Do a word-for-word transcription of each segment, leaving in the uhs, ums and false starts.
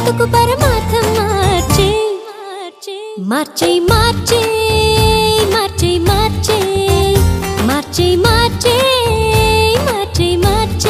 బ్రతుకు పరమార్థం మార్చే మార్చే మార్చే మార్చే మార్చే మార్చే మార్చే మార్చే మార్చే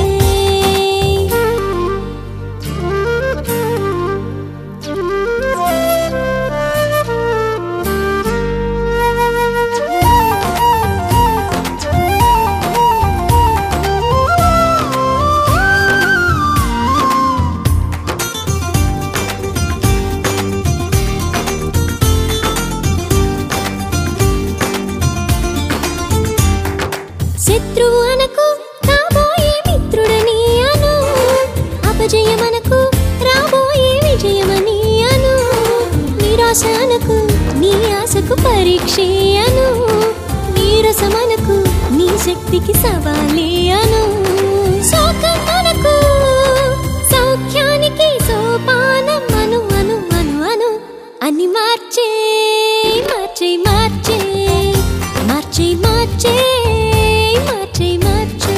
శత్రువు అనకు కాబోయే మిత్రుడని అను, అపజయమనకు రాబోయే విజయమని అను, నిరాశ అనకు నీ ఆశకు పరీక్షే అను, నీరసమనకు నీ శక్తికి సవాలే అను, శోకం అనకు సౌఖ్యానికి సోపానం అను అను అను అను అని మార్చే మార్చే మార్చే మార్చే మార్చే మార్చే మార్చే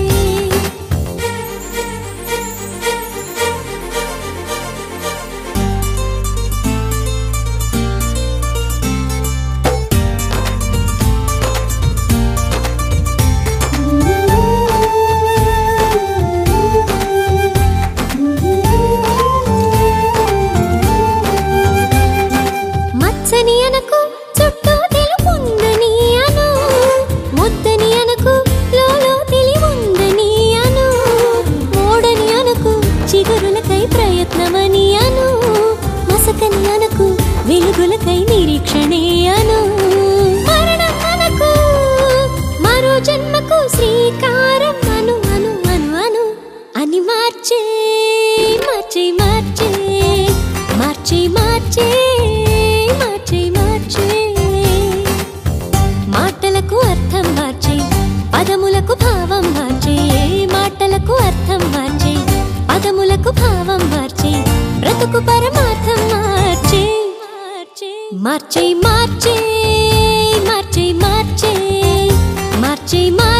మచ్చని అనకు చుట్టూ తెలుపుందని అను, ముద్దని అనకు లోలో తెలివుందని అను, మోడని అనకు చిగురులకై ప్రయత్నమని అను, మసకని అనకు వెలుగులకై నిరీక్షణే అను, మరణం అనకు మరో జన్మకు శ్రీకారం అను అను అను అను అని మార్చే మార్చే మార్చే మార్చే మార్చే మార్చే మార్చే మాటలకు అర్థం మార్చే పదములకు భావం మార్చే మాటలకు అర్థం మార్చే పదములకు భావం మార్చే బ్రతుకు పరమార్థం మార్చే మార్చే మార్చే మార్చే మార్చే మార్చే మార్చే